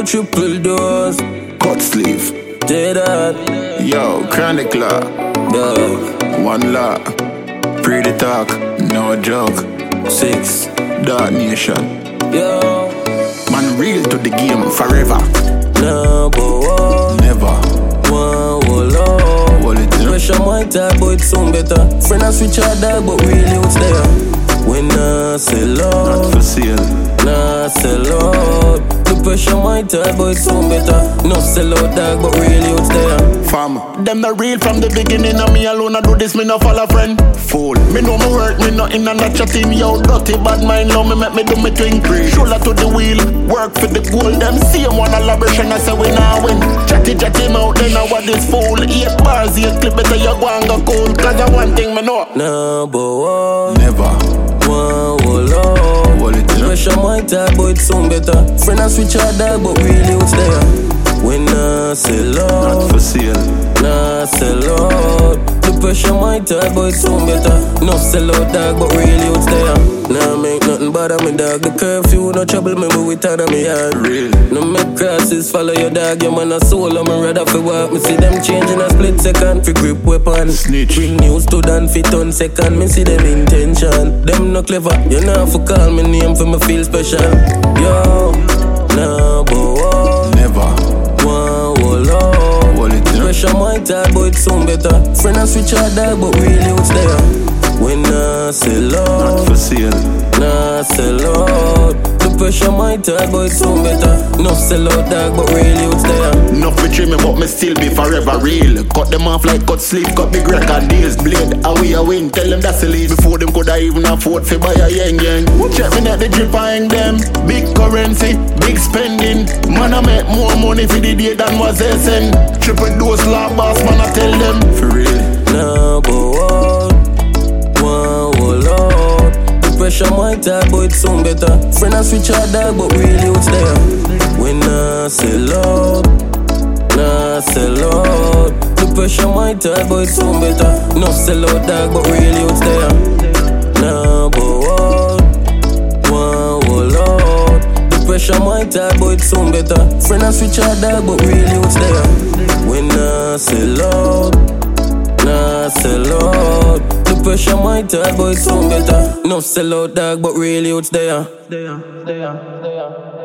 Yo, triple dose. Cut sleeve. Say that. Yo, chronic law. Dog. One law. Pretty talk. No joke. 6. Dark nation. Yo. Man real to the game forever. Number one. Never. One whole up. Hold it up. Pressure my type, but it's soon better. Friend and switch our dog, but really it's there. When I sell out. Not for sale. Nah, sell out. The pressure my type, but it's soon better. No sell out dog, but really it's there. Fam, them not real from the beginning. And me alone, I do this, me no follow friend. Fool, me know me work, me not in and not chatting. Yo, dirty bad mind, love me, make me do me twin. Shoulder to the wheel, work for the goal. Them same one elaboration, I say we now win. Chatty him out, then I what this fool. 8 bars, 8 clip, better you go and go cool. Cause I one thing me know. Number one. Never. One whole up. Hold it up. Pressure my type, but it's soon better. Friend and switch our dog, but really it's there. When I sell out. Not for sale. Nah, sell out. The pressure my type, but it's soon better. No sell out dog, but really it's there. Nah, make nothing bother me dog. The curfew, no trouble me, but we turn on me yard. Real. No make crosses, follow your dog. Your man a soul, I'm rather for walk. Me see them changing a split second for grip weapon. Snitch. Bring news to done fit on second. Me see them intention. Them no clever. You know for call me name for me feel special. Yo, number one. Never. One whole up. Hold it up. Pressure my type, but it's soon better. Friend and switch our dog, but really it's there. When I sell out. Not for sale. Nah, sell out. The pressure my type, but it's soon better. No sell out dog, but really it's there. Enough betray me, but me still be forever real. Cut them off like cut sleeve, cut big record deals. Blade, and we a win, tell them that's the lead. Before them coulda even afford to buy a yang yang. Check me at the drip, I hang them. Big currency, big spending. Man, I make more money for the day than was they send. Triple dose law boss, man, I tell them. For real. Number one. One whole up. The pressure my type, but it's soon better. Friend and switch our dog, but really it's there. When I sell out. Nah, sell out. The pressure my type, but it's soon better. No sell out dog, but really it's there. Number one. One whole up. The pressure my type, but it's soon better. Friend and switch our dog, but really it's there. When I sell out. Nah, sell out. The pressure my type, but it's soon better. No sell out dog, but really it's there.